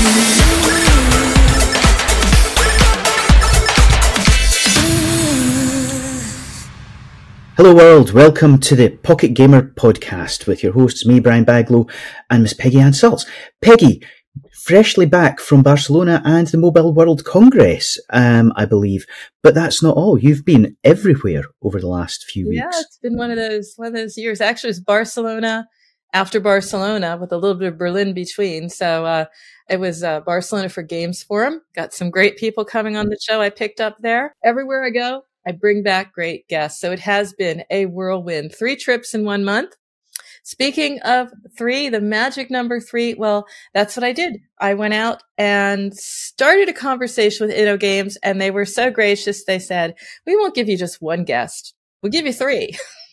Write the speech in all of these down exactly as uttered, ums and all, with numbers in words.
Hello world, welcome to the Pocket Gamer podcast with your hosts, me, Brian Baglow, and Miss Peggy Ann Saltz. Peggy, freshly back from Barcelona and the Mobile World Congress, um, I believe. But that's not all. You've been everywhere over the last few weeks. Yeah, it's been one of those one of those years. Actually, it was Barcelona after Barcelona with a little bit of Berlin between. So uh, it was uh, Barcelona for Games Forum. Got some great people coming on the show I picked up there. Everywhere I go, I bring back great guests. So it has been a whirlwind. Three trips in one month. Speaking of three, the magic number three, well, that's what I did. I went out and started a conversation with InnoGames, and they were so gracious. They said, we won't give you just one guest. We'll give you three.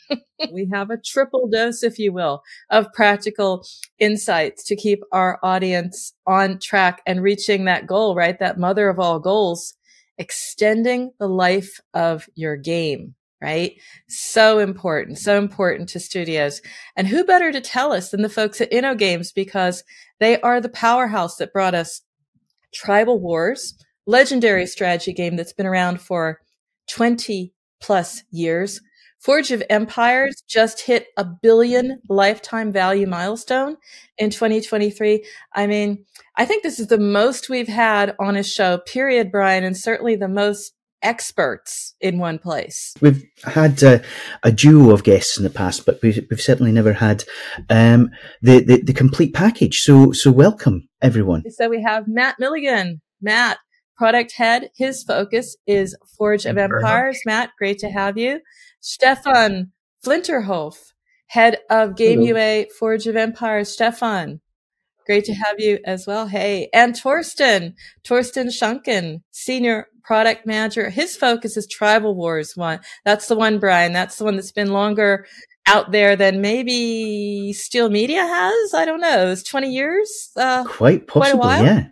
We have a triple dose, if you will, of practical insights to keep our audience on track and reaching that goal, right? That mother of all goals. Extending the life of your game, right? So important, so important to studios. And who better to tell us than the folks at InnoGames, because they are the powerhouse that brought us Tribal Wars, legendary strategy game that's been around for twenty plus years. Forge of Empires just hit a billion lifetime value milestone in twenty twenty-three. I mean, I think this is the most we've had on a show, period, Brian, and certainly the most experts in one place. We've had uh, a duo of guests in the past, but we've, we've certainly never had um, the, the, the complete package. So, so welcome, everyone. So we have Matt Milligan. Matt, product head. His focus is Forge of Empires. Matt, great to have you. Stefan Flinterhof, head of Game Hello. U A, Forge of Empires. Stefan, great to have you as well. Hey, and Torsten, Torsten Schunken, senior product manager. His focus is Tribal Wars one. That's the one, Brian. That's the one that's been longer out there than maybe Steel Media has. I don't know. It's twenty years. Uh, quite possibly, quite a while. Yeah.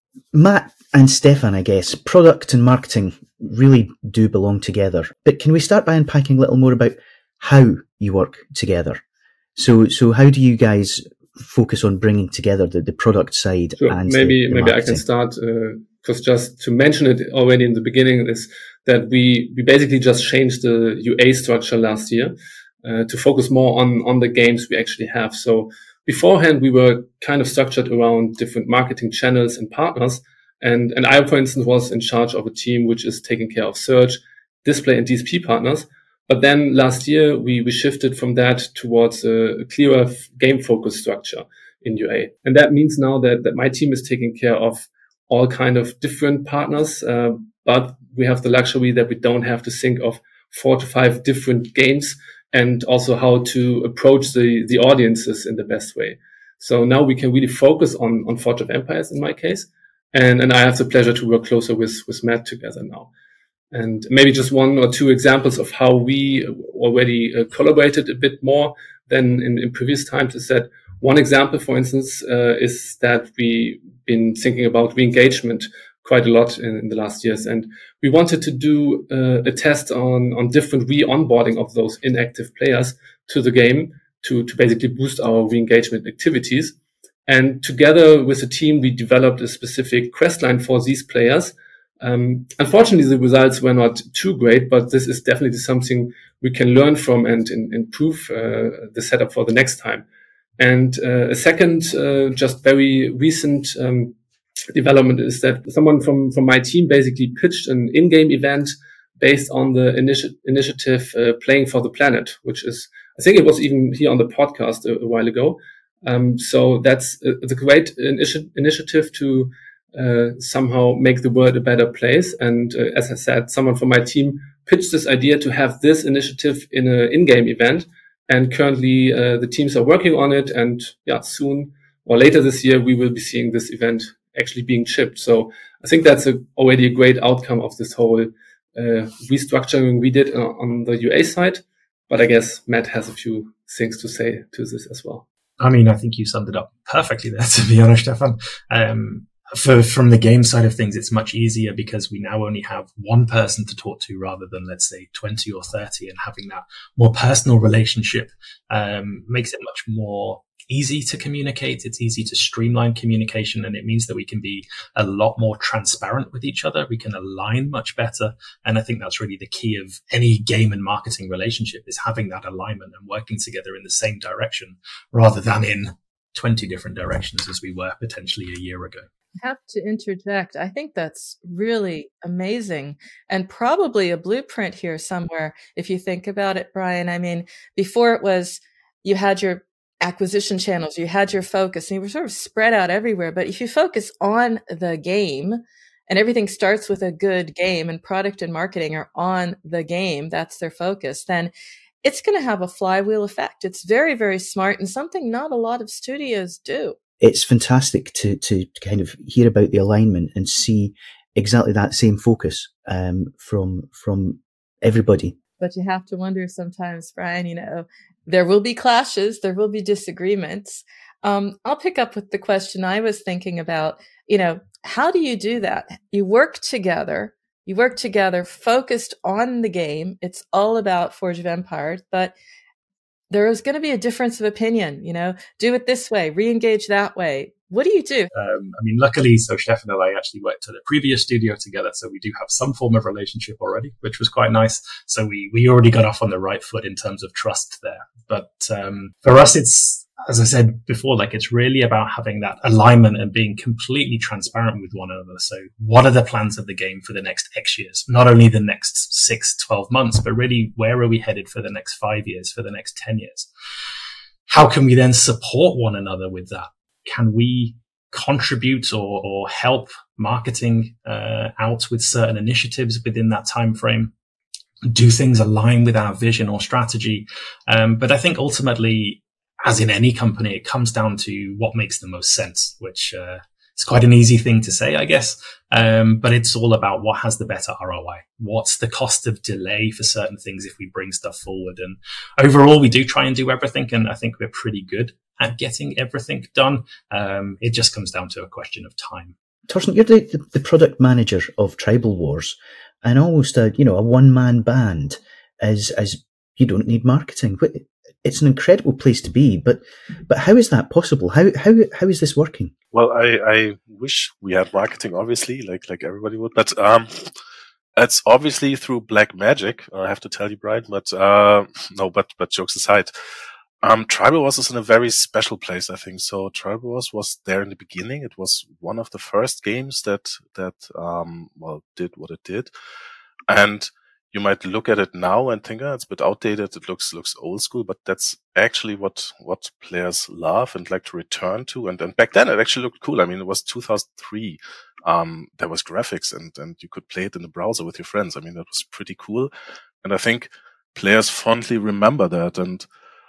Matt and Stefan, I guess, product and marketing really do belong together. But can we start by unpacking a little more about how you work together? So, so how do you guys focus on bringing together the, the product side? Sure. And maybe the, the maybe marketing? I can start because uh, just to mention it already in the beginning is that we we basically just changed the U A structure last year uh, to focus more on on the games we actually have. So beforehand, we were kind of structured around different marketing channels and partners. And, and I, for instance, was in charge of a team which is taking care of search, display, and D S P partners. But then last year, we, we shifted from that towards a, a clearer f- game focus structure in U A. And that means now that, that my team is taking care of all kind of different partners. Uh, but we have the luxury that we don't have to think of four to five different games and also how to approach the, the audiences in the best way. So now we can really focus on, on Forge of Empires in my case. And, and I have the pleasure to work closer with, with Matt together now. And maybe just one or two examples of how we already uh, collaborated a bit more than in, in previous times is that one example, for instance, uh, is that we've been thinking about re-engagement quite a lot in, in the last years. And we wanted to do uh, a test on, on different re-onboarding of those inactive players to the game to, to basically boost our re-engagement activities. And together with the team, we developed a specific quest line for these players. Um, unfortunately, the results were not too great, but this is definitely something we can learn from and, and improve uh, the setup for the next time. And uh, a second, uh, just very recent um, development is that someone from, from my team basically pitched an in-game event based on the initi- initiative uh, Playing for the Planet, which is, I think it was even here on the podcast a, a while ago. Um, so that's a, a great initi- initiative to uh, somehow make the world a better place. And uh, as I said, someone from my team pitched this idea to have this initiative in an in-game event. And currently uh, the teams are working on it. And yeah, soon or later this year, we will be seeing this event actually being shipped. So I think that's a, already a great outcome of this whole uh, restructuring we did on the U A side. But I guess Matt has a few things to say to this as well. I mean, I think you summed it up perfectly there, to be honest, Stefan. Um, for, from the game side of things, it's much easier because we now only have one person to talk to rather than, let's say, twenty or thirty, and having that more personal relationship um, makes it much more easy to communicate. It's easy to streamline communication. And it means that we can be a lot more transparent with each other. We can align much better. And I think that's really the key of any game and marketing relationship, is having that alignment and working together in the same direction rather than in twenty different directions as we were potentially a year ago. I have to interject. I think that's really amazing, and probably a blueprint here somewhere. If you think about it, Brian, I mean, before it was, you had your acquisition channels, you had your focus, and you were sort of spread out everywhere. But if you focus on the game, and everything starts with a good game, and product and marketing are on the game, that's their focus, then it's going to have a flywheel effect. It's very, very smart, and something not a lot of studios do. It's fantastic to, to kind of hear about the alignment and see exactly that same focus um, from from everybody. But you have to wonder sometimes, Brian, you know, there will be clashes, there will be disagreements. Um, I'll pick up with the question I was thinking about, you know, how do you do that? You work together, you work together focused on the game. It's all about Forge of Empires, but there is going to be a difference of opinion, you know, do it this way, re-engage that way. What do you do? Um, I mean, luckily, so Stefan and I actually worked at a previous studio together, so we do have some form of relationship already, which was quite nice. So we, we already got off on the right foot in terms of trust there. But um, for us, it's, as I said before, like it's really about having that alignment and being completely transparent with one another. So what are the plans of the game for the next X years? Not only the next six, twelve months, but really where are we headed for the next five years, for the next ten years? How can we then support one another with that? Can we contribute or, or help marketing uh, out with certain initiatives within that time frame? Do things align with our vision or strategy? Um, but I think ultimately, as in any company, it comes down to what makes the most sense, which uh, is quite an easy thing to say, I guess. Um, but it's all about what has the better R O I. What's the cost of delay for certain things if we bring stuff forward? And overall, we do try and do everything. And I think we're pretty good at getting everything done. Um, it just comes down to a question of time. Torsten, you're the, the, the product manager of Tribal Wars, and almost a, you know, a one-man band as, as you don't need marketing. It's an incredible place to be, but, but how is that possible? How, how, how is this working? Well, I, I wish we had marketing, obviously, like, like everybody would, but, um, it's obviously through black magic, I have to tell you, Brian, but, uh, no, but, but jokes aside. Um, Tribal Wars is in a very special place, I think. So Tribal Wars was there in the beginning. It was one of the first games that, that, um, well, did what it did. And you might look at it now and think, oh, it's a bit outdated. It looks, looks old school, but that's actually what, what players love and like to return to. And, and back then it actually looked cool. I mean, it was two thousand three. Um, there was graphics and, and you could play it in the browser with your friends. I mean, that was pretty cool. And I think players fondly remember that. And,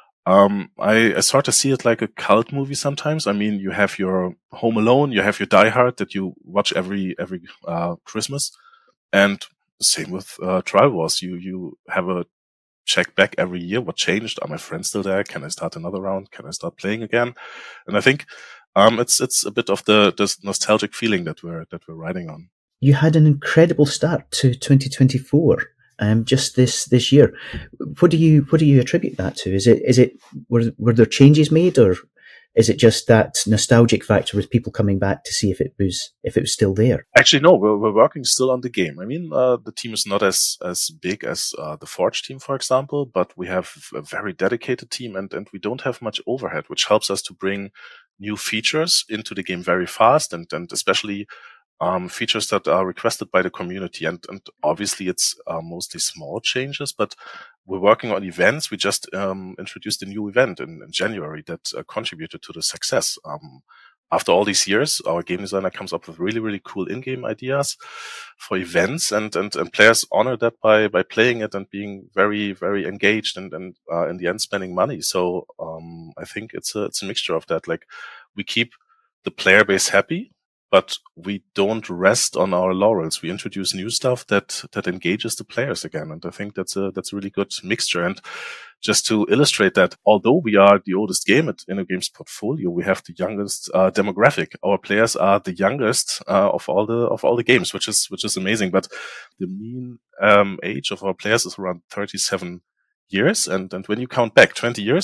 Um, I, I sort of see it like a cult movie sometimes. I mean, you have your Home Alone, you have your Die Hard that you watch every, every, uh, Christmas. And same with, uh, Tribal Wars. You, you have a check back every year. What changed? Are my friends still there? Can I start another round? Can I start playing again? And I think, um, it's, it's a bit of the, this nostalgic feeling that we're, that we're riding on. You had an incredible start to twenty twenty-four. Um, just this, this year. What do you, what do you attribute that to? Is it, is it, were, were there changes made, or is it just that nostalgic factor with people coming back to see if it was, if it was still there? Actually, no, we're, we're working still on the game. I mean, uh, the team is not as, as big as, uh, the Forge team, for example, but we have a very dedicated team and, and we don't have much overhead, which helps us to bring new features into the game very fast and, and especially Um, features that are requested by the community. And, and obviously it's uh, mostly small changes, but we're working on events. We just um, introduced a new event in, in January that uh, contributed to the success. Um, after all these years, our game designer comes up with really, really cool in-game ideas for events, and, and, and players honor that by, by playing it and being very, very engaged and, and uh, in the end spending money. So um, I think it's a, it's a mixture of that. Like, we keep the player base happy, but we don't rest on our laurels. We introduce new stuff that, that engages the players again. And I think that's a, that's a really good mixture. And just to illustrate that, although we are the oldest game at InnoGames portfolio, we have the youngest, uh, demographic. Our players are the youngest, uh, of all the, of all the games, which is, which is amazing. But the mean, um, age of our players is around thirty-seven years. And, and when you count back twenty years,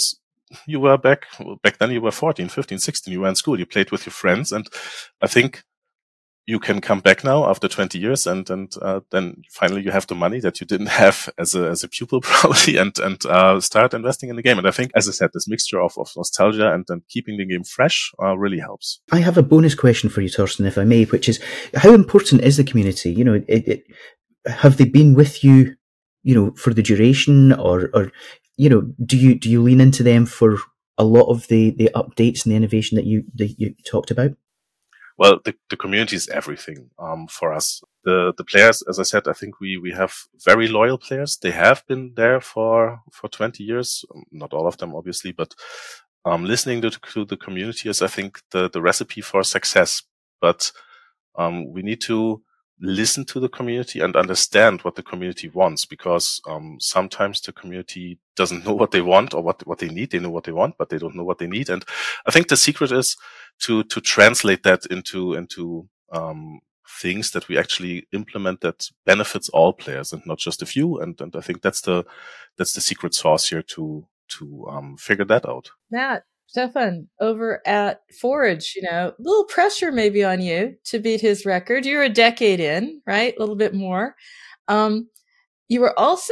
you were back, back then you were fourteen, fifteen, sixteen, you were in school, you played with your friends. And I think you can come back now after twenty years and, and, uh, then finally you have the money that you didn't have as a, as a pupil probably and, and, uh, start investing in the game. And I think, as I said, this mixture of, of nostalgia and, and keeping the game fresh, uh, really helps. I have a bonus question for you, Torsten, if I may, which is how important is the community? You know, it, it, have they been with you, you know, for the duration or, or, you know, do you, do you lean into them for a lot of the, the updates and the innovation that you, that you talked about? Well, the, the community is everything, um, for us. The, the players, as I said, I think we, we have very loyal players. They have been there for, for twenty years. Not all of them, obviously, but, um, listening to, to the community is, I think, the, the recipe for success. But, um, we need to listen to the community and understand what the community wants, because, um, sometimes the community doesn't know what they want or what, what they need. They know what they want, but they don't know what they need. And I think the secret is to, to translate that into, into, um, things that we actually implement that benefits all players and not just a few. And, and I think that's the, that's the secret sauce here to, to, um, figure that out. Matt, Stefan, over at Forge, you know, a little pressure maybe on you to beat his record. You're a decade in, right? A little bit more. Um, you were also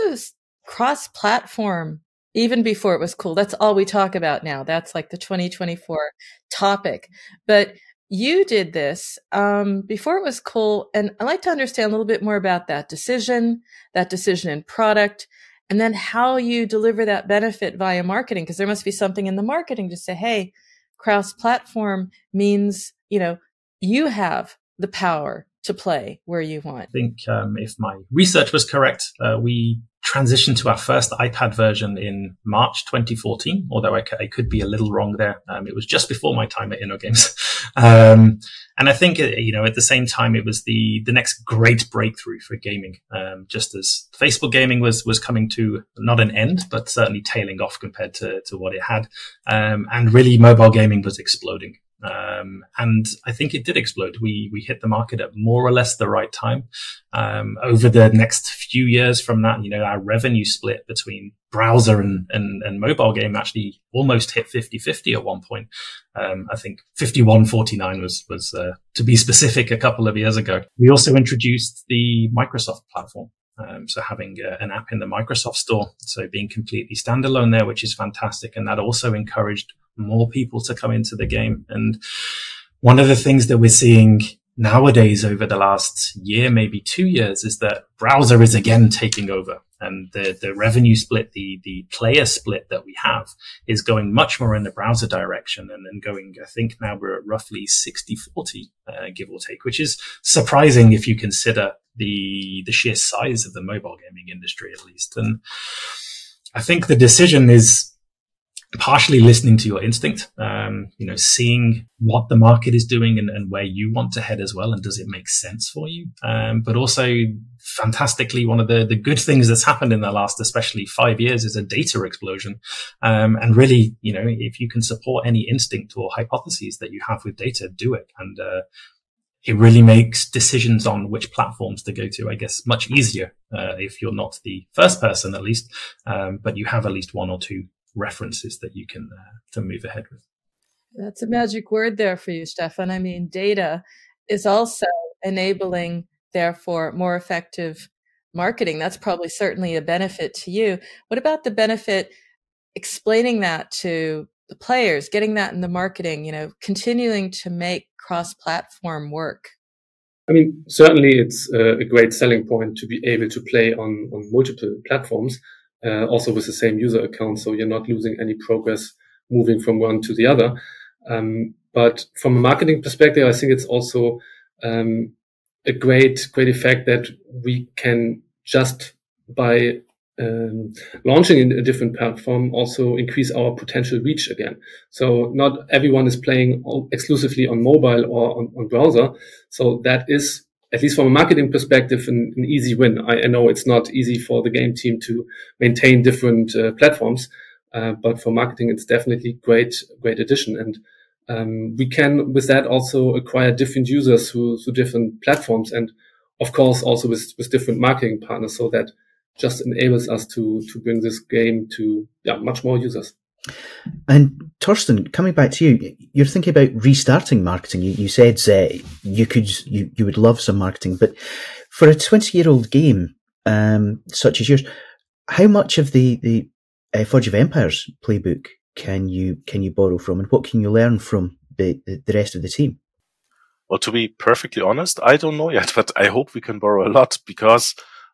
cross-platform even before it was cool. That's all we talk about now. That's like the twenty twenty-four topic. But you did this um, before it was cool. And I'd like to understand a little bit more about that decision, that decision in product, and then how you deliver that benefit via marketing, because there must be something in the marketing to say, hey, cross-platform means, you know, you have the power to play where you want. I think um, if my research was correct, uh, we transitioned to our first iPad version in March twenty fourteen, although I, c- I could be a little wrong there. Um, it was just before my time at InnoGames. um, and I think, you know, at the same time, it was the, the next great breakthrough for gaming. Um, just as Facebook gaming was, was coming to not an end, but certainly tailing off compared to, to what it had. Um, and really mobile gaming was exploding. Um, and I think it did explode. We, we hit the market at more or less the right time. Um, over the next few years from that, you know, our revenue split between browser and, and, and mobile game actually almost hit fifty-fifty at one point. Um, I think fifty-one forty-nine was, was, uh, to be specific, a couple of years ago. We also introduced the Microsoft platform. Um, so having uh, an app in the Microsoft store, so being completely standalone there, which is fantastic. And that also encouraged more people to come into the game. And one of the things that we're seeing nowadays over the last year, maybe two years, is that browser is again taking over. And the, the revenue split, the, the player split that we have is going much more in the browser direction and then going, I think now we're at roughly sixty forty, uh, give or take, which is surprising if you consider the, the sheer size of the mobile gaming industry, at least. And I think the decision is partially listening to your instinct, um, you know, seeing what the market is doing and, and where you want to head as well. And does it make sense for you? Um, but also fantastically, one of the, the good things that's happened in the last, especially five years is a data explosion. Um, and really, you know, if you can support any instinct or hypotheses that you have with data, do it. And, uh, it really makes decisions on which platforms to go to, I guess, much easier, uh, if you're not the first person, at least, um, but you have at least one or two references that you can uh, to move ahead with. That's a magic word there for you, Stefan. I mean, data is also enabling, therefore, more effective marketing. That's probably certainly a benefit to you. What about the benefit explaining that to the players, getting that in the marketing, you know, continuing to make cross-platform work? I mean, certainly it's uh, a great selling point to be able to play on, on multiple platforms. Uh, also with the same user account, so you're not losing any progress moving from one to the other. Um, but from a marketing perspective, I think it's also um, a great, great effect that we can just by um, launching in a different platform also increase our potential reach again. So not everyone is playing exclusively on mobile or on, on browser. So that is, at least from a marketing perspective, an, an easy win. I, I know it's not easy for the game team to maintain different uh, platforms, uh, but for marketing, it's definitely great, great addition. And um, we can, with that, also acquire different users through, through different platforms, and of course also with, with different marketing partners. So that just enables us to to bring this game to yeah much more users. And Torsten, coming back to you, you're thinking about restarting marketing. You, you said uh, you could, you, you would love some marketing, but for a twenty-year-old game um, such as yours, how much of the the uh, Forge of Empires playbook can you can you borrow from, and what can you learn from the, the, the rest of the team? Well, to be perfectly honest, I don't know yet, but I hope we can borrow a lot because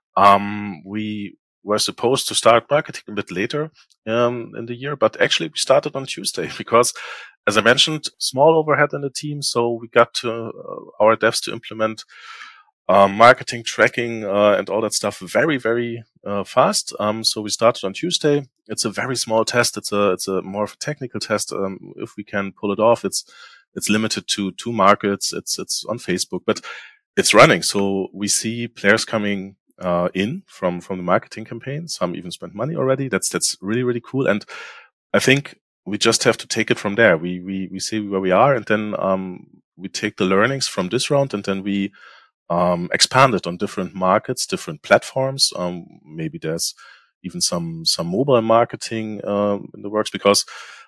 um, we were supposed to start marketing a bit later um, in the year, but actually we started on Tuesday because, as I mentioned, small overhead in the team, so we got to, uh, our devs to implement um, marketing, tracking, uh, and all that stuff very, very uh, fast. Um, so we started on Tuesday. It's a very small test. It's a it's a more of a technical test. Um, if we can pull it off, it's it's limited to two markets. It's it's on Facebook, but it's running. So we see players coming uh, in from from the marketing campaign. Some even spent money already. That's that's really really cool. And I think we just have to take it from there. We we we see where we are, and then um, we take the learnings from this round, and then we um, expand it on different markets, different platforms. Um, maybe there's even some some mobile marketing um, in the works because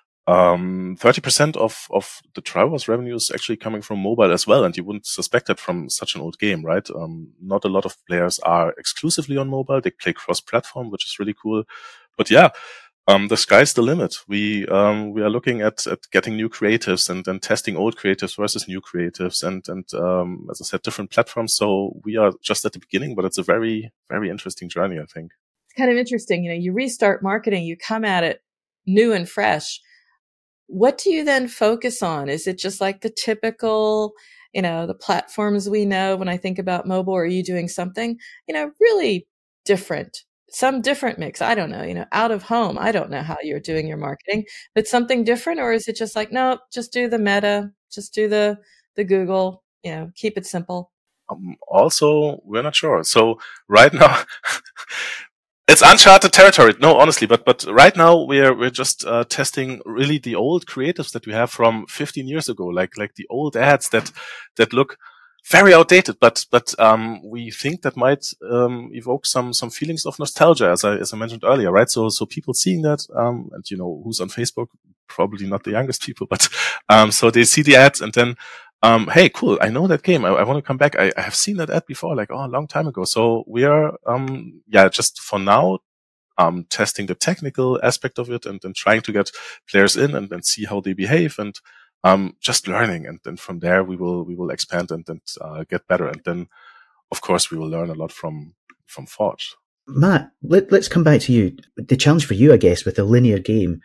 um, thirty percent of of the Triwars revenue is actually coming from mobile as well, and you wouldn't suspect that from such an old game, right? Um, not a lot of players are exclusively on mobile; they play cross-platform, which is really cool. But yeah. Um, the sky's the limit. We, um, we are looking at, at getting new creatives and, and testing old creatives versus new creatives and, and, um, as I said, different platforms. So we are just at the beginning, but it's a very, very interesting journey, I think. It's kind of interesting. You know, you restart marketing, you come at it new and fresh. What do you then focus on? Is it just like the typical, you know, the platforms we know when I think about mobile, or are you doing something, you know, really different? Some different mix. I don't know, you know, out of home. I don't know how you're doing your marketing, but something different, or is it just like, no, just do the Meta, just do the, the Google, you know, keep it simple. Um, also, we're not sure. So right now, it's uncharted territory. No, honestly, but, but right now we're, we're just, uh, testing really the old creatives that we have from fifteen years ago, like, like the old ads that, that look very outdated, but, but, um, we think that might, um, evoke some, some feelings of nostalgia, as I, as I mentioned earlier, right? So, so people seeing that, um, and you know, who's on Facebook, probably not the youngest people, but, um, so they see the ads and then, um, hey, cool. I know that game. I, I want to come back. I, I have seen that ad before, like, oh, a long time ago. So we are, um, yeah, just for now, um, testing the technical aspect of it and then trying to get players in and then see how they behave and, Um, just learning, and then from there we will we will expand and, and uh, get better, and then of course we will learn a lot from from Forge. Matt, let, let's come back to you. The challenge for you, I guess, with a linear game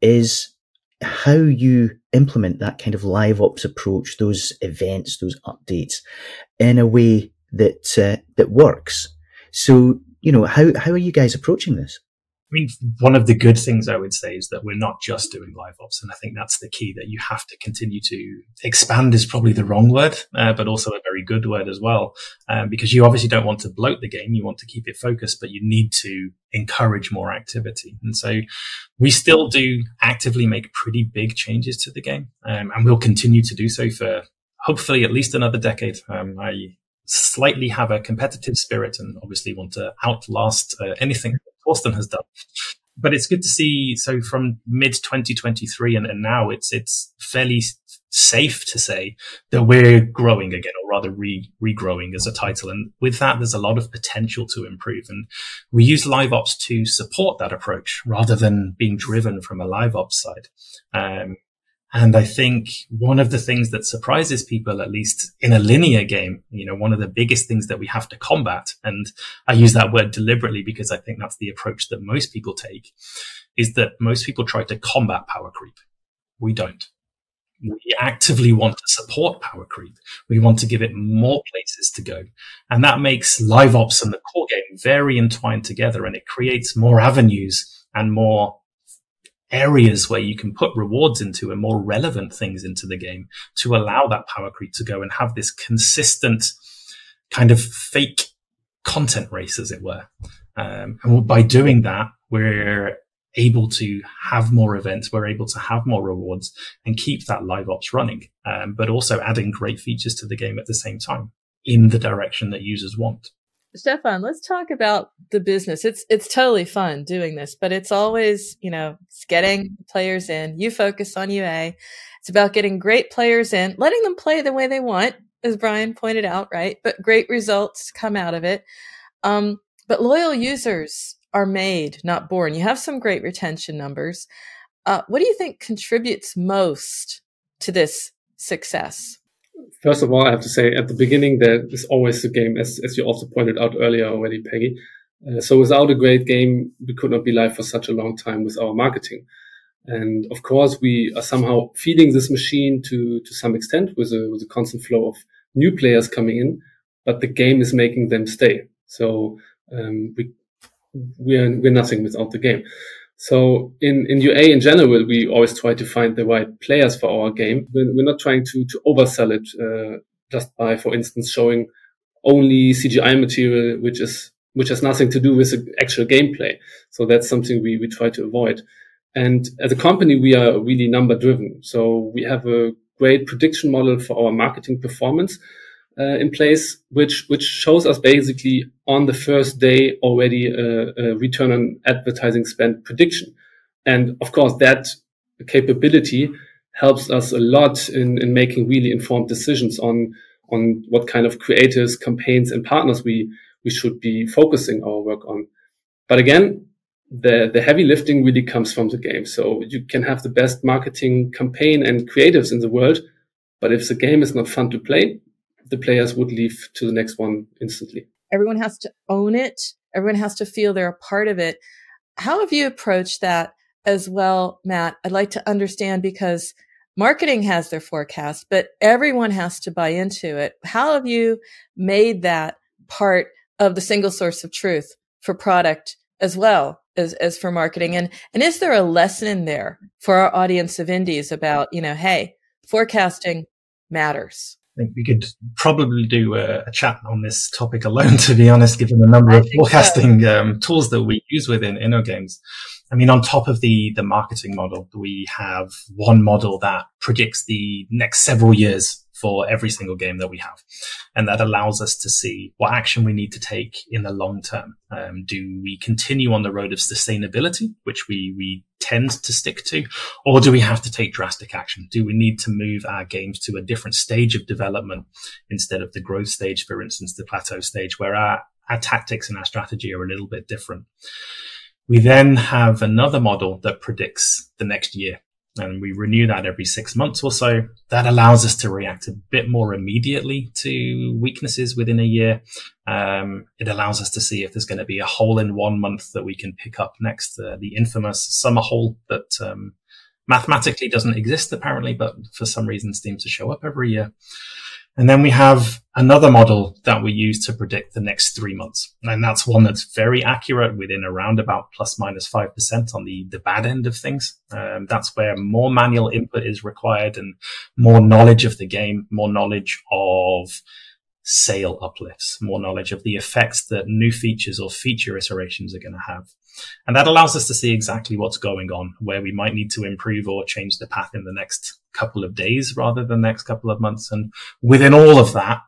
is how you implement that kind of live ops approach, those events, those updates, in a way that uh, that works. So, you know, how how are you guys approaching this? I mean, one of the good things I would say is that we're not just doing live ops. And I think that's the key, that you have to continue to expand is probably the wrong word, uh, but also a very good word as well. Um, because you obviously don't want to bloat the game. You want to keep it focused, but you need to encourage more activity. And so we still do actively make pretty big changes to the game. Um, and we'll continue to do so for hopefully at least another decade. Um, I slightly have a competitive spirit and obviously want to outlast uh, anything Torsten has done. But it's good to see. So from mid twenty twenty-three and, and now it's, it's fairly safe to say that we're growing again, or rather re, regrowing as a title. And with that, there's a lot of potential to improve. And we use live ops to support that approach rather than being driven from a live ops side. Um, And I think one of the things that surprises people, at least in a linear game, you know, one of the biggest things that we have to combat, and I use that word deliberately because I think that's the approach that most people take, is that most people try to combat power creep. We don't. We actively want to support power creep. We want to give it more places to go. And that makes live ops and the core game very entwined together, and it creates more avenues and more areas where you can put rewards into and more relevant things into the game to allow that power creep to go and have this consistent kind of fake content race, as it were. Um, and by doing that, we're able to have more events, we're able to have more rewards and keep that live ops running, um, but also adding great features to the game at the same time in the direction that users want. Stefan, let's talk about the business. It's it's totally fun doing this, but it's always, you know, it's getting players in. You focus on U A. It's about getting great players in, letting them play the way they want, as Brian pointed out, right? But great results come out of it. Um, but loyal users are made, not born. You have some great retention numbers. Uh, what do you think contributes most to this success? First of all, I have to say at the beginning, there is always the game, as, as you also pointed out earlier already, Peggy. Uh, so without a great game, we could not be live for such a long time with our marketing. And of course, we are somehow feeding this machine to, to some extent with a, with a constant flow of new players coming in, but the game is making them stay. So, um, we, we're, we're nothing without the game. So in, in U A in general, we always try to find the right players for our game. We're, we're not trying to, to oversell it, uh, just by, for instance, showing only C G I material, which is, which has nothing to do with the actual gameplay. So that's something we, we try to avoid. And as a company, we are really number driven. So we have a great prediction model for our marketing performance, uh, in place, which, which shows us basically on the first day already a, a return on advertising spend prediction. And of course, that capability helps us a lot in, in making really informed decisions on, on what kind of creatives, campaigns and partners we, we should be focusing our work on. But again, the, the heavy lifting really comes from the game. So you can have the best marketing campaign and creatives in the world, but if the game is not fun to play, the players would leave to the next one instantly. Everyone has to own it. Everyone has to feel they're a part of it. How have you approached that as well, Matt? I'd like to understand, because marketing has their forecast, but everyone has to buy into it. How have you made that part of the single source of truth for product as well as, as for marketing? And, and is there a lesson in there for our audience of indies about, you know, hey, forecasting matters? I think we could probably do a, a chat on this topic alone, to be honest, given the number of forecasting so. um, tools that we use within InnoGames. I mean, on top of the, the marketing model, we have one model that predicts the next several years for every single game that we have. And that allows us to see what action we need to take in the long term. Um, do we continue on the road of sustainability, which we, we tend to stick to, or do we have to take drastic action? Do we need to move our games to a different stage of development instead of the growth stage, for instance, the plateau stage, where our, our tactics and our strategy are a little bit different? We then have another model that predicts the next year, and we renew that every six months or so. That allows us to react a bit more immediately to weaknesses within a year. Um, it allows us to see if there's going to be a hole in one month that we can pick up next, uh, the infamous summer hole that um, mathematically doesn't exist apparently, but for some reason seems to show up every year. And then we have another model that we use to predict the next three months. And that's one that's very accurate within around about plus minus five percent on the, the bad end of things. Um, that's where more manual input is required and more knowledge of the game, more knowledge of sale uplifts, more knowledge of the effects that new features or feature iterations are going to have. And that allows us to see exactly what's going on, where we might need to improve or change the path in the next couple of days rather than the next couple of months. And within all of that,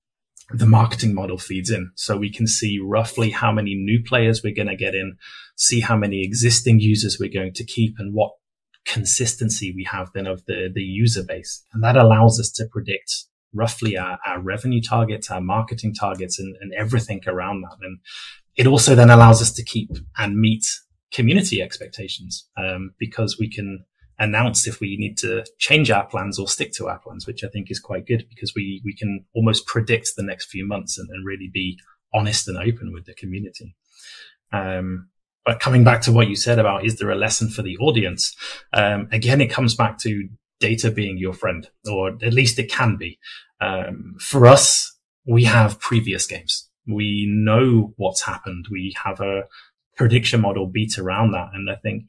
the marketing model feeds in. So we can see roughly how many new players we're going to get in, see how many existing users we're going to keep, and what consistency we have then of the, the user base. And that allows us to predict roughly our, our revenue targets, our marketing targets, and, and everything around that. And it also then allows us to keep and meet community expectations, um, because we can announce if we need to change our plans or stick to our plans, which I think is quite good, because we, we can almost predict the next few months and, and really be honest and open with the community. Um, but coming back to what you said about, is there a lesson for the audience? Um, again, it comes back to data being your friend, or at least it can be. Um, for us, we have previous games. We know what's happened. We have a prediction model beat around that. And I think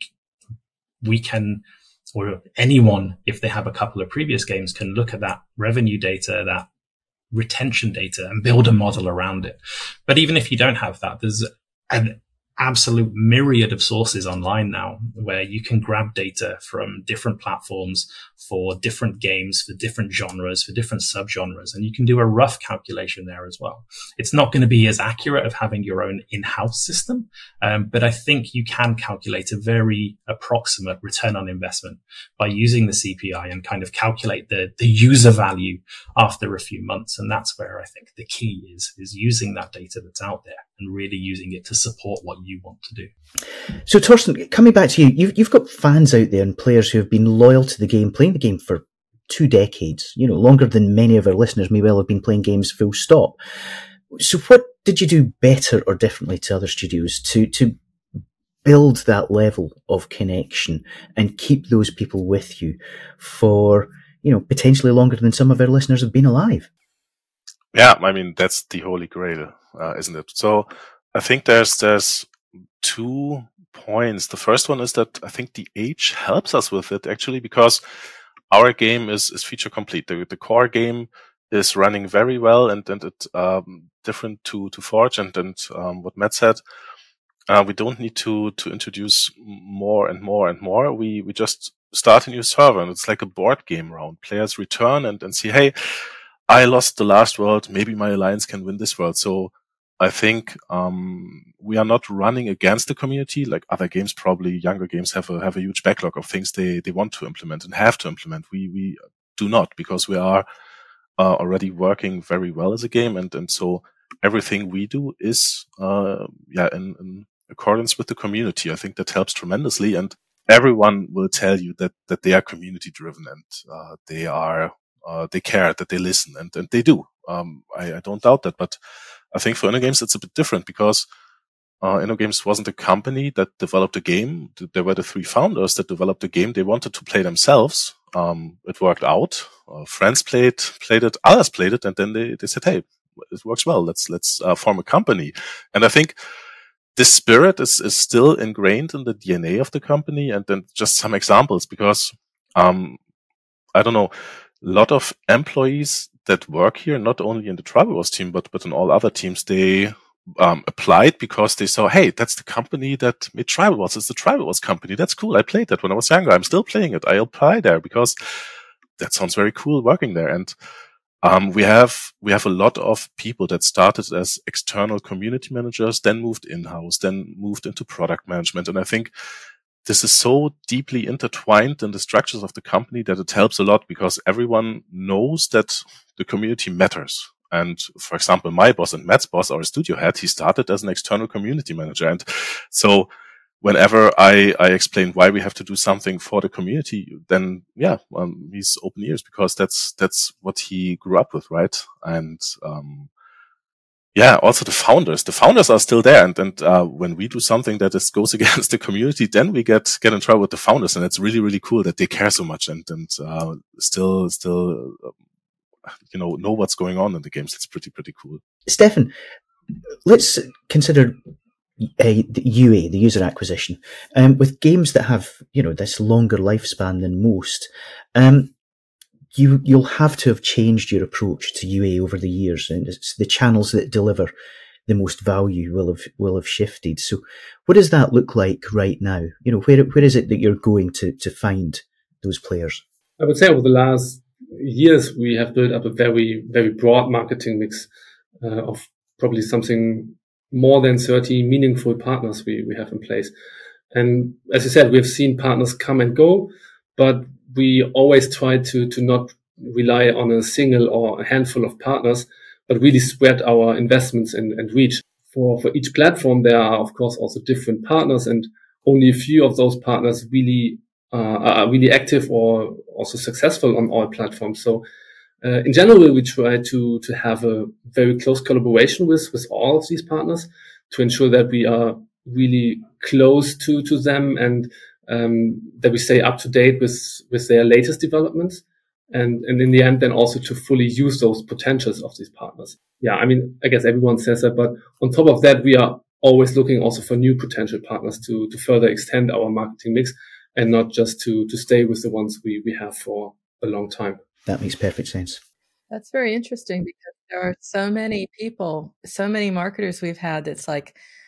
we can, or anyone, if they have a couple of previous games, can look at that revenue data, that retention data, and build a model around it. But even if you don't have that, there's an absolute myriad of sources online now where you can grab data from different platforms for different games, for different genres, for different subgenres, and you can do a rough calculation there as well. It's not going to be as accurate of having your own in-house system, um, but I think you can calculate a very approximate return on investment by using the C P I and kind of calculate the, the user value after a few months. And that's where I think the key is, is using that data that's out there and really using it to support what you want to do. So, Torsten, coming back to you, you've, you've got fans out there and players who have been loyal to the game, playing the game for two decades, you know, longer than many of our listeners may well have been playing games full stop. So what did you do better or differently to other studios to, to build that level of connection and keep those people with you for, you know, potentially longer than some of our listeners have been alive? Yeah, I mean, that's the holy grail, uh, isn't it? So I think there's there's two points. The first one is that I think the age helps us with it, actually, because our game is, is feature complete. The, the core game is running very well, and, and it um, different to, to Forge and, and um, what Matt said. Uh, we don't need to to introduce more and more and more. We we just start a new server, and it's like a board game round. Players return and, and see, hey, I lost the last world. Maybe my alliance can win this world. So I think um we are not running against the community like other games. Probably younger games have a have a huge backlog of things they they want to implement and have to implement. We we do not, because we are uh, already working very well as a game, and and so everything we do is uh yeah in, in accordance with the community. I think that helps tremendously, and everyone will tell you that that they are community driven, and uh, they are uh, they care, that they listen, and and they do. Um, I, I don't doubt that, but I think for InnoGames it's a bit different, because uh, InnoGames wasn't a company that developed a game. There were the three founders that developed a game. They wanted to play themselves. Um, it worked out. Uh, friends played played it, others played it, and then they they said, hey, it works well. Let's let's uh, form a company. And I think this spirit is, is still ingrained in the D N A of the company. And then just some examples, because, um, I don't know, a lot of employees that work here, not only in the Tribal Wars team, but, but in all other teams, they, um, applied because they saw, hey, that's the company that made Tribal Wars. It's the Tribal Wars company. That's cool. I played that when I was younger. I'm still playing it. I apply there because that sounds very cool working there. And Um, we have, we have a lot of people that started as external community managers, then moved in-house, then moved into product management. And I think this is so deeply intertwined in the structures of the company that it helps a lot, because everyone knows that the community matters. And for example, my boss and Matt's boss, our studio head, he started as an external community manager. And so whenever I, I explain why we have to do something for the community, then yeah, um, he's open ears, because that's, that's what he grew up with, right? And, um, yeah, also the founders, the founders are still there. And, and, uh, when we do something that is, goes against the community, then we get, get in trouble with the founders. And it's really, really cool that they care so much and, and, uh, still, still, uh, you know, know what's going on in the games. It's pretty, pretty cool. Stefan, let's consider Uh, the U A, the user acquisition, um, with games that have, you know, this longer lifespan than most, um, you, you'll have to have changed your approach to U A over the years, and it's the channels that deliver the most value will have, will have shifted. So what does that look like right now? You know, where, where is it that you're going to, to find those players? I would say over the last years, we have built up a very, very broad marketing mix, uh, of probably something more than thirty meaningful partners we, we have in place. And as you said, we've seen partners come and go, but we always try to, to not rely on a single or a handful of partners, but really spread our investments and, and reach. For, for each platform, there are, of course, also different partners, and only a few of those partners really uh, are really active or also successful on all platforms. So Uh, in general, we try to, to have a very close collaboration with, with all of these partners to ensure that we are really close to, to them, and, um, that we stay up to date with, with their latest developments. And, and in the end, then also to fully use those potentials of these partners. Yeah. I mean, I guess everyone says that, but on top of that, we are always looking also for new potential partners to, to further extend our marketing mix, and not just to, to stay with the ones we, we have for a long time. That makes perfect sense. That's very interesting, because there are so many people, so many marketers we've had that's like,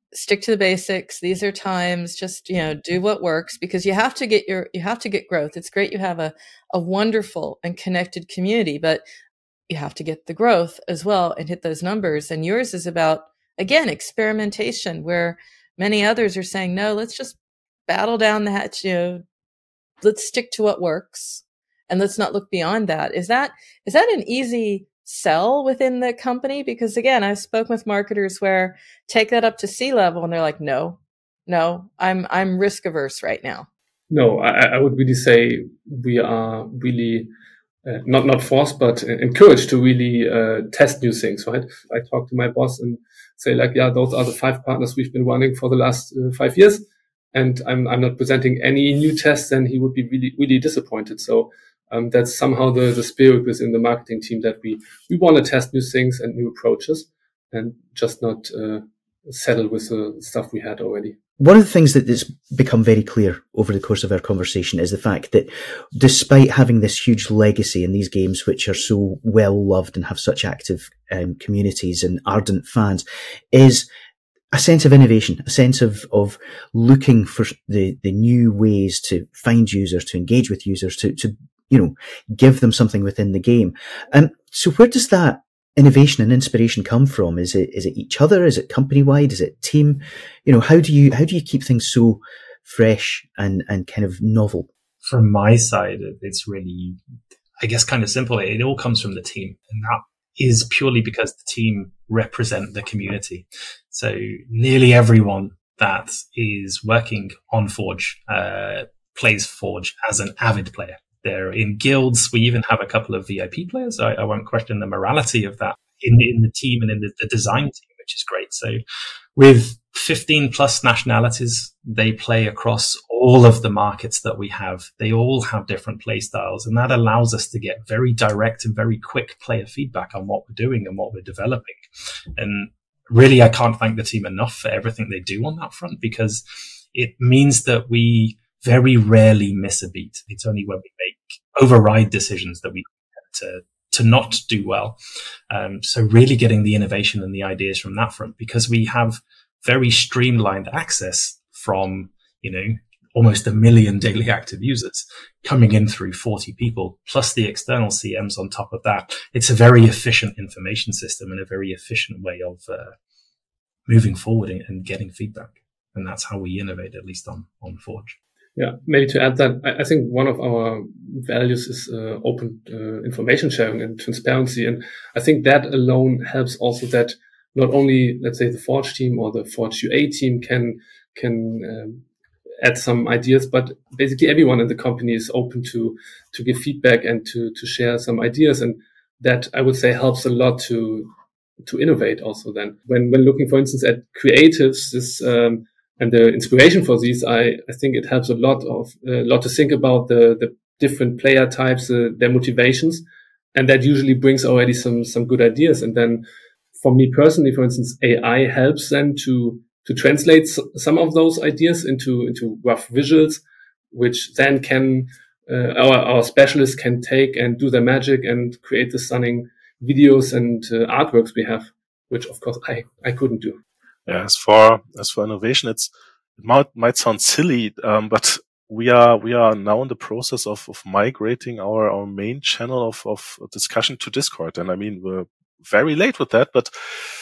stick to the basics. These are times, just, you know, do what works, because you have to get your, you have to get growth. It's great you have a, a wonderful and connected community, but you have to get the growth as well and hit those numbers. And yours is about, again, experimentation, where many others are saying, no, let's just battle down the hatch, you know, let's stick to what works and let's not look beyond that. Is that, is that an easy sell within the company? Because again, I've spoken with marketers where take that up to C level and they're like, no, no, I'm, I'm risk averse right now. No, I, I would really say we are really uh, not, not forced, but encouraged to really uh, test new things, right? I talk to my boss and say like, yeah, those are the five partners we've been running for the last uh, five years. And I'm, I'm not presenting any new tests, then he would be really, really disappointed. So Um, that's somehow the, the spirit within the marketing team, that we, we want to test new things and new approaches and just not uh, settle with the stuff we had already. One of the things that has become very clear over the course of our conversation is the fact that despite having this huge legacy in these games, which are so well loved and have such active um, communities and ardent fans, is a sense of innovation, a sense of, of looking for the, the new ways to find users, to engage with users, to, to you know, give them something within the game. And um, so where does that innovation and inspiration come from? Is it, is it each other? Is it company wide? Is it team? You know, how do you, how do you keep things so fresh and, and kind of novel? From my side, it's really, I guess, kind of simple. It all comes from the team, and that is purely because the team represent the community. So nearly everyone that is working on Forge, uh, plays Forge as an avid player. They're in guilds. We even have a couple of V I P players. I, I won't question the morality of that in, in the team and in the, the design team, which is great. So with fifteen plus nationalities, they play across all of the markets that we have. They all have different play styles, and that allows us to get very direct and very quick player feedback on what we're doing and what we're developing. And really, I can't thank the team enough for everything they do on that front, because it means that we very rarely miss a beat. It's only when we make override decisions that we to to not do well. Um, so really getting the innovation and the ideas from that front, because we have very streamlined access from, you know, almost a million daily active users coming in through forty people, plus the external C Ms on top of that. It's a very efficient information system and a very efficient way of uh, moving forward and getting feedback. And that's how we innovate, at least on, on Forge. Yeah, maybe to add that, I, I think one of our values is uh, open uh, information sharing and transparency. And I think that alone helps also that not only, let's say, the Forge team or the Forge U A team can can um, add some ideas, but basically everyone in the company is open to to give feedback and to to share some ideas. And that, I would say, helps a lot to to innovate also then. When when looking, for instance, at creatives, this um and the inspiration for these, I, I think it helps a lot of a lot to think about the, the different player types, uh, their motivations, and that usually brings already some some good ideas. And then, for me personally, for instance, A I helps then to to translate s- some of those ideas into into rough visuals, which then can uh, our our specialists can take and do their magic and create the stunning videos and uh, artworks we have, which of course I I couldn't do. Yeah, as for as for innovation, it's it might might sound silly, um, but we are we are now in the process of, of migrating our, our main channel of, of discussion to Discord. And I mean, we're very late with that, but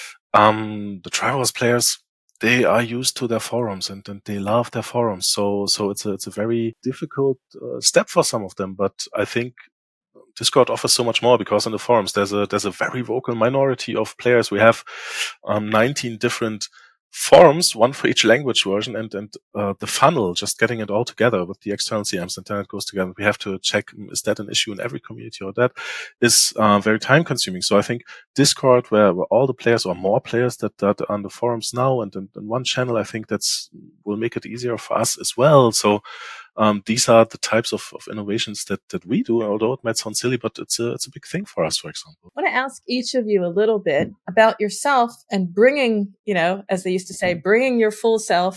um, the Triforce players, they are used to their forums and, and they love their forums. So so it's a it's a very difficult uh, step for some of them, but I think Discord offers so much more, because on the forums there's a there's a very vocal minority of players. We have um, nineteen different forums, one for each language version, and and uh, the funnel, just getting it all together with the external C Ms, and then it goes together. We have to check, is that an issue in every community, or that is uh, very time consuming. So I think Discord, where, where all the players or more players that, that are on the forums now and in one channel, I think that's will make it easier for us as well. So Um, these are the types of, of innovations that, that we do, although it might sound silly, but it's a, it's a big thing for us, for example. I want to ask each of you a little bit about yourself and bringing, you know, as they used to say, bringing your full self,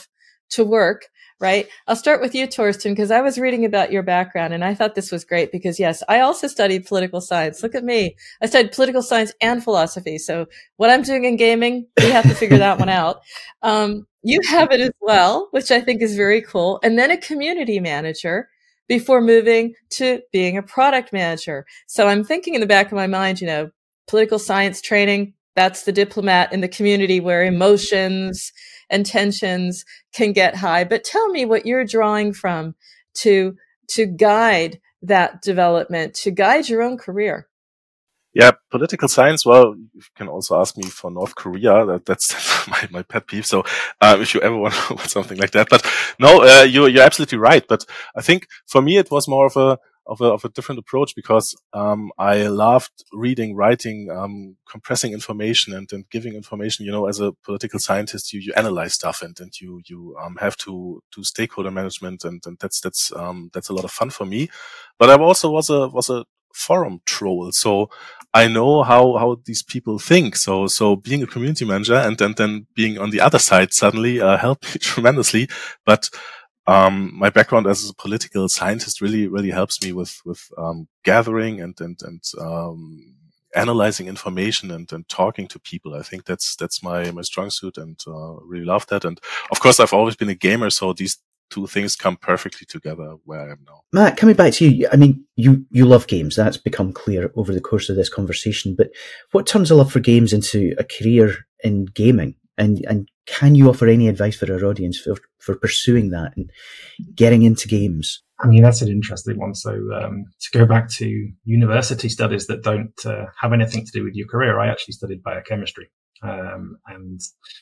to work, right? I'll start with you, Torsten, because I was reading about your background and I thought this was great because, yes, I also studied political science. Look at me. I studied political science and philosophy. So what I'm doing in gaming, we have to figure that one out. Um, you have it as well, which I think is very cool. And then a community manager before moving to being a product manager. So I'm thinking in the back of my mind, you know, political science training, that's the diplomat in the community where emotions and tensions can get high. But tell me what you're drawing from to to guide that development, to guide your own career. Yeah, political science. Well, you can also ask me for North Korea. That, that's my, my pet peeve. So, um, if you ever want something like that, but no, uh, you, you're absolutely right. But I think for me, it was more of a, of a, of a different approach because, um, I loved reading, writing, um, compressing information and, and giving information. You know, as a political scientist, you, you analyze stuff and, and you, you, um, have to do stakeholder management. And, and that's, that's, um, that's a lot of fun for me. But I also was a, was a, forum troll. So I know how, how these people think. So, so being a community manager and then, then being on the other side suddenly, uh, helped me tremendously. But, um, my background as a political scientist really, really helps me with, with, um, gathering and, and, and, um, analyzing information and, and talking to people. I think that's, that's my, my strong suit and, uh, really love that. And of course, I've always been a gamer. So these two things come perfectly together where I am now. Matt, coming back to you, I mean, you, you love games. That's become clear over the course of this conversation. But what turns a love for games into a career in gaming? And, and can you offer any advice for our audience for, for pursuing that and getting into games? I mean, that's an interesting one. So um, to go back to university studies that don't uh, have anything to do with your career, I actually studied biochemistry. Um, and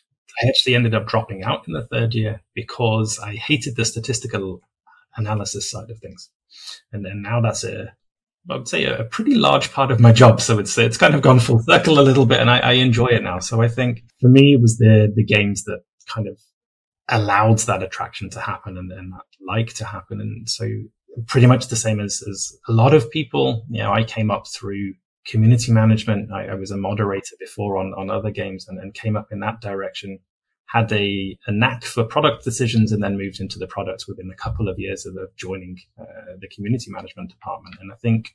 I actually ended up dropping out in the third year because I hated the statistical analysis side of things. And then now that's a, I would say a pretty large part of my job. So it's, it's kind of gone full circle a little bit and I, I enjoy it now. So I think for me, it was the, the games that kind of allowed that attraction to happen and, and that like to happen. And so pretty much the same as, as a lot of people, you know, I came up through community management. I, I was a moderator before on, on other games and, and came up in that direction, had a, a knack for product decisions and then moved into the products within a couple of years of, of joining uh, the community management department. And I think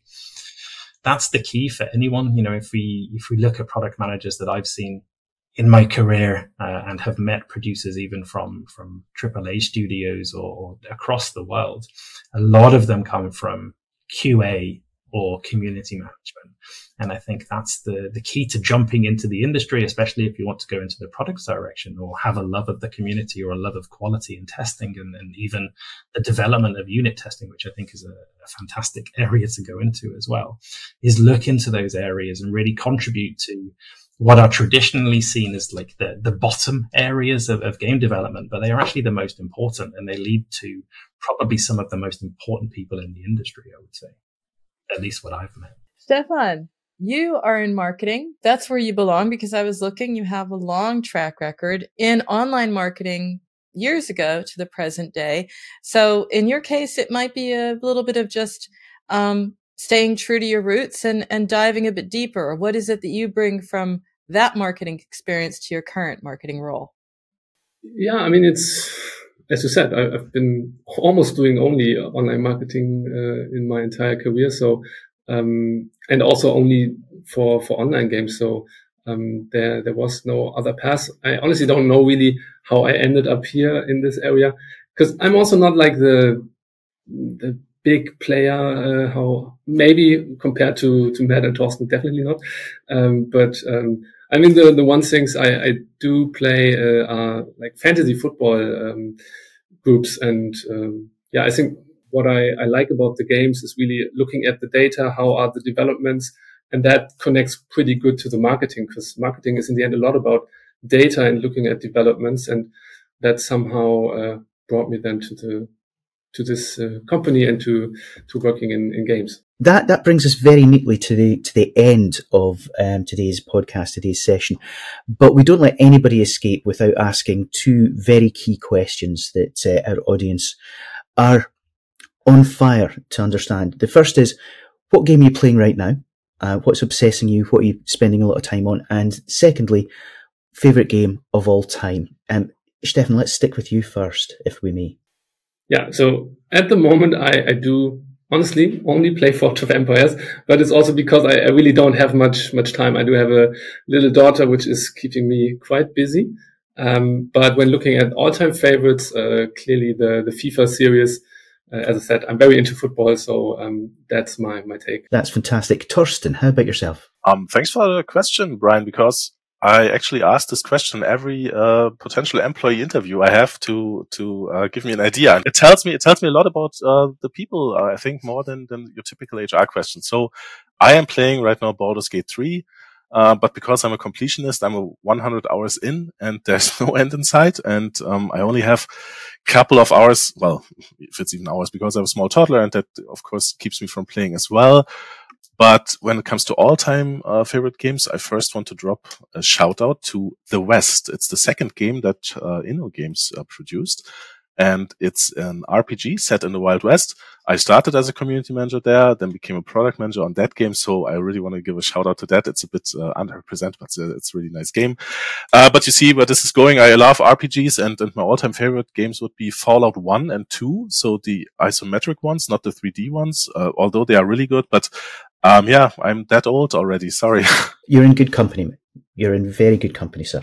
that's the key for anyone. You know, if we, if we look at product managers that I've seen in my career uh, and have met producers even from, from triple A studios or, or across the world, a lot of them come from Q A or community management. And I think that's the, the key to jumping into the industry, especially if you want to go into the product direction or have a love of the community or a love of quality and testing and, and even the development of unit testing, which I think is a, a fantastic area to go into as well, is look into those areas and really contribute to what are traditionally seen as like the, the bottom areas of, of game development, but they are actually the most important and they lead to probably some of the most important people in the industry, I would say. At least what I've met. Stefan, you are in marketing. That's where you belong because I was looking, you have a long track record in online marketing years ago to the present day. So in your case, it might be a little bit of just um, staying true to your roots and, and diving a bit deeper. What is it that you bring from that marketing experience to your current marketing role? Yeah, I mean, it's, as you said, I, I've been almost doing only online marketing uh, in my entire career. So, um, and also only for, for online games. So, um, there, there was no other path. I honestly don't know really how I ended up here in this area because I'm also not like the, the big player, uh, how maybe compared to, to Matt and Torsten, definitely not. Um, but, um, I mean, the, the one things I, I do play, uh, are like fantasy football, um, groups. And, um, yeah, I think what I, I like about the games is really looking at the data. How are the developments? And that connects pretty good to the marketing because marketing is in the end a lot about data and looking at developments. And that somehow, uh, brought me then to the, to this uh, company and to, to working in, in games. That that brings us very neatly to the to the end of um, today's podcast, today's session. But we don't let anybody escape without asking two very key questions that uh, our audience are on fire to understand. The first is, what game are you playing right now? Uh, what's obsessing you? What are you spending a lot of time on? And secondly, favourite game of all time? Um, Stefan, let's stick with you first, if we may. Yeah, so at the moment, I, I do honestly only play Forge of Empires, but it's also because I, I really don't have much much time. I do have a little daughter, which is keeping me quite busy. Um, but when looking at all-time favorites, uh, clearly the, the FIFA series, uh, as I said, I'm very into football, so um, that's my, my take. That's fantastic. Torsten, how about yourself? Um, thanks for the question, Brian, because I actually asked this question every uh, potential employee interview I have to to uh, give me an idea. And it tells me it tells me a lot about uh, the people, uh, I think, more than, than your typical H R question. So I am playing right now Baldur's Gate three. Uh, but because I'm a completionist, I'm a one hundred hours in and there's no end in sight. And, um, I only have a couple of hours. Well, if it's even hours, because I have a small toddler, and that of course keeps me from playing as well. But when it comes to all-time uh, favorite games, I first want to drop a shout out to The West. It's the second game that uh, InnoGames uh, produced. And it's an R P G set in the Wild West. I started as a community manager there, then became a product manager on that game. So I really want to give a shout out to that. It's a bit uh, underrepresented, but it's a, it's a really nice game. Uh, but you see where this is going. I love R P Gs, and, and my all-time favorite games would be Fallout one and two. So the isometric ones, not the three D ones, uh, although they are really good. But um, yeah, I'm that old already. Sorry. You're in good company. You're in very good company, sir.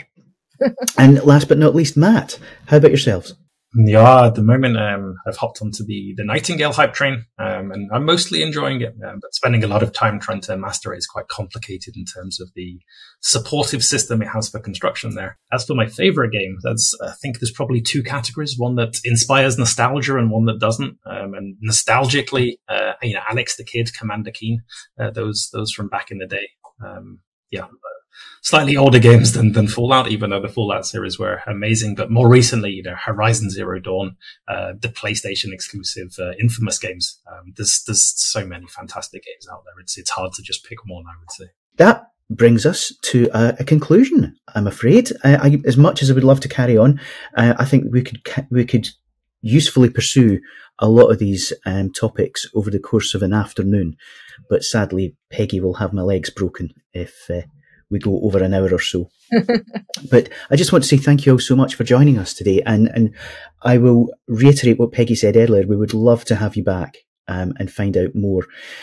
And last but not least, Matt, how about yourselves? Yeah, at the moment, um, I've hopped onto the, the Nightingale hype train, um, and I'm mostly enjoying it, um, but spending a lot of time trying to master it is quite complicated in terms of the supportive system it has for construction there. As for my favorite game, that's, I think there's probably two categories, one that inspires nostalgia and one that doesn't. Um, and nostalgically, uh, you know, Alex the Kid, Commander Keen, uh, those, those from back in the day. Um, yeah. Slightly older games than, than Fallout, even though the Fallout series were amazing. But more recently, you know, Horizon Zero Dawn, uh, the PlayStation exclusive, uh, Infamous games. Um, there's, there's so many fantastic games out there. It's, it's hard to just pick one, I would say. That brings us to a, a conclusion, I'm afraid. I, I, as much as I would love to carry on, uh, I think we could, we could usefully pursue a lot of these um, topics over the course of an afternoon. But sadly, Peggy will have my legs broken if, uh, we go over an hour or so. But I just want to say thank you all so much for joining us today. And, and I will reiterate what Peggy said earlier. We would love to have you back um, and find out more.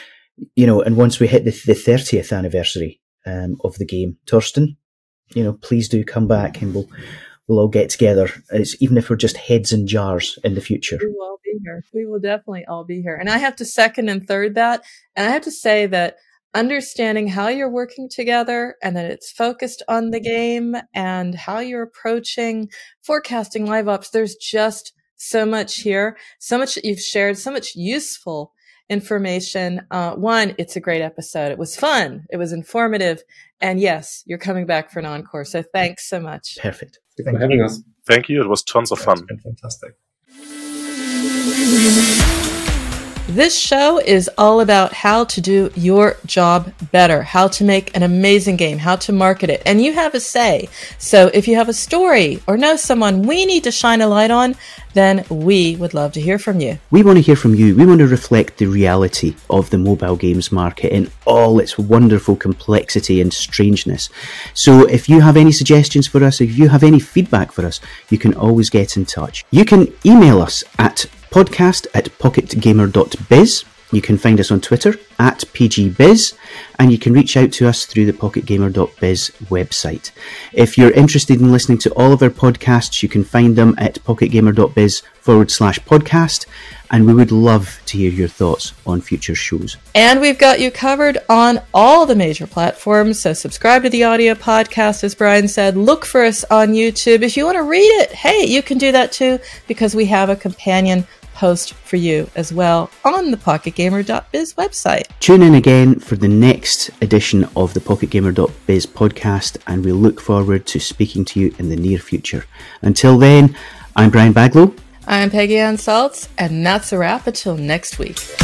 You know, and once we hit the, the thirtieth anniversary um, of the game, Torsten, you know, please do come back and we'll we'll all get together. It's, even if we're just heads in jars in the future. We will all be here. We will definitely all be here. And I have to second and third that. And I have to say that understanding how you're working together and that it's focused on the game and how you're approaching forecasting live ops. There's just so much here, so much that you've shared, so much useful information. Uh, one, it's a great episode. It was fun. It was informative. And yes, you're coming back for an encore. So thanks so much. Perfect. Thanks for having us. Thank you. It was tons of fun. It's been fantastic. This show is all about how to do your job better, how to make an amazing game, how to market it, and you have a say. So if you have a story or know someone we need to shine a light on, then we would love to hear from you. We want to hear from you. We want to reflect the reality of the mobile games market in all its wonderful complexity and strangeness. So if you have any suggestions for us, if you have any feedback for us, you can always get in touch. You can email us at podcast at pocketgamer dot biz. You can find us on Twitter at P G Biz, and you can reach out to us through the pocket gamer dot biz website. If you're interested in listening to all of our podcasts, you can find them at pocketgamer dot biz forward slash podcast, and we would love to hear your thoughts on future shows. And we've got you covered on all the major platforms, so subscribe to the audio podcast, as Brian said. Look for us on YouTube. If you want to read it, hey, you can do that too, because we have a companion post for you as well on the pocket gamer dot biz website. Tune in again for the next edition of the pocket gamer dot biz podcast, and we look forward to speaking to you in the near future. Until then, I'm Brian Baglow. I'm Peggy Ann Saltz, and that's a wrap until next week.